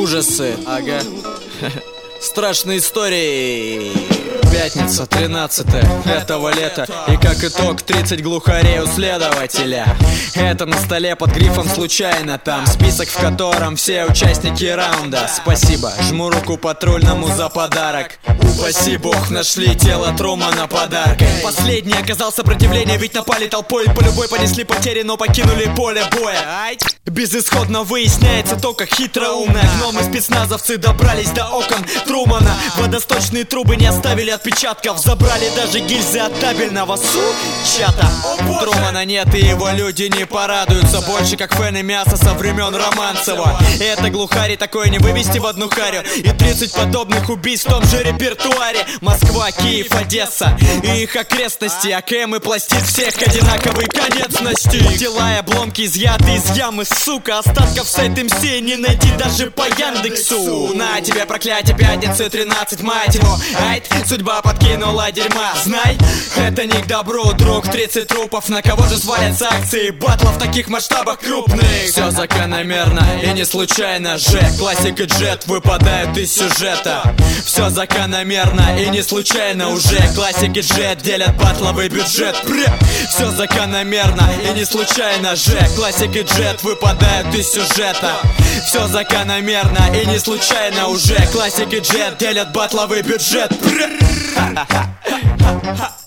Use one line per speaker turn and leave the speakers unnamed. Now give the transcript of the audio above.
ужасы. Ага. Страшные истории. Пятница, 13 этого лета. И как итог 30 глухарей у следователя. Это на столе под грифом «случайно». Там список, в котором все участники раунда. Спасибо, жму руку патрульному за подарок. Упаси бог, нашли тело Трумана подарком. Последний оказал сопротивление, ведь напали толпой. По любой понесли потери, но покинули поле боя. Безысходно выясняется то, как хитроумно гномы спецназовцы добрались до окон Трумана. Водосточные трубы не оставили отпечатков. Забрали даже гильзы от табельного сучата. Трумана нет, и его люди не порадуются больше, как фэны мяса со времен Романцева. Это глухари, такое не вывести в одну харю. И 30 подобных убийств в том же репертуаре. Москва, Киев, Одесса и их окрестности. АКМ и пластид всех одинаковой конечности. Тела и обломки изъяты из ямы, сука. Остатков сайт МС не найти даже по Яндексу. На тебе проклятие пятницы 13, мать его. Айт, судьба подкинула дерьма. Знай, это не к добру, друг. 30 трупов, на кого же свалятся акции батла в таких масштабах крупных? Все закономерно и не случайно же. Классик и Джет выпадают из сюжета. Все закономерно и не случайно уже. Классик и Джет делят батловый бюджет. Все закономерно и не случайно же. Классик и Джет выпадают из сюжета. Все закономерно и не случайно уже. Классик и Джет делят батловый бюджет.